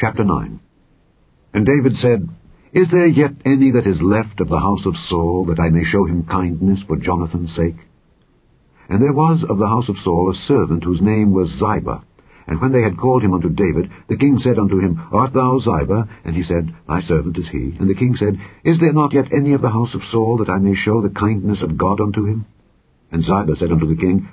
Chapter 9. And David said, Is there yet any that is left of the house of Saul, that I may show him kindness for Jonathan's sake? And there was of the house of Saul a servant whose name was Ziba. And when they had called him unto David, the king said unto him, Art thou Ziba? And he said, Thy servant is he. And the king said, Is there not yet any of the house of Saul, that I may show the kindness of God unto him? And Ziba said unto the king,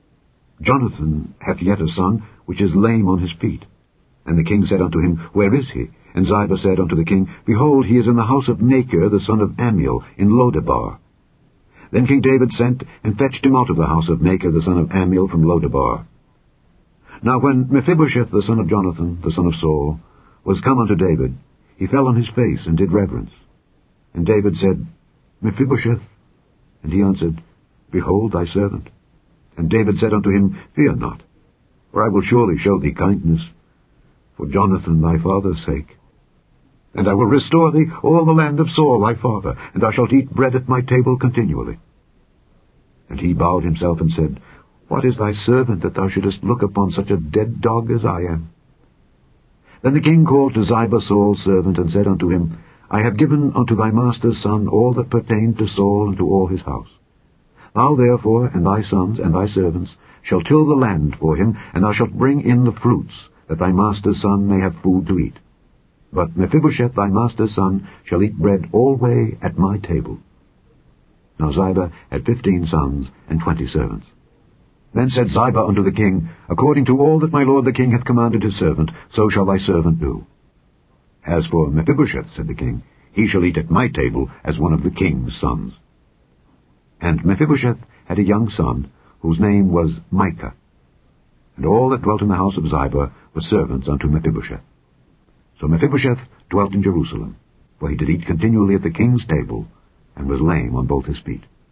Jonathan hath yet a son, which is lame on his feet. And the king said unto him, Where is he? And Ziba said unto the king, Behold, he is in the house of Machir, the son of Ammiel, in Lodebar. Then King David sent and fetched him out of the house of Machir, the son of Ammiel, from Lodebar. Now when Mephibosheth, the son of Jonathan, the son of Saul, was come unto David, he fell on his face and did reverence. And David said, Mephibosheth. And he answered, Behold thy servant. And David said unto him, Fear not, for I will surely show thee kindness, for Jonathan thy father's sake. And I will restore thee all the land of Saul thy father, and thou shalt eat bread at my table continually. And he bowed himself and said, What is thy servant, that thou shouldest look upon such a dead dog as I am? Then the king called to Ziba Saul's servant, and said unto him, I have given unto thy master's son all that pertained to Saul and to all his house. Thou therefore and thy sons and thy servants shall till the land for him, and thou shalt bring in the fruits, that thy master's son may have food to eat. But Mephibosheth thy master's son shall eat bread alway at my table. Now Ziba had 15 sons and 20 servants. Then said Ziba unto the king, According to all that my lord the king hath commanded his servant, so shall thy servant do. As for Mephibosheth, said the king, he shall eat at my table as one of the king's sons. And Mephibosheth had a young son, whose name was Micah. And all that dwelt in the house of Ziba were servants unto Mephibosheth. So Mephibosheth dwelt in Jerusalem, for he did eat continually at the king's table, and was lame on both his feet.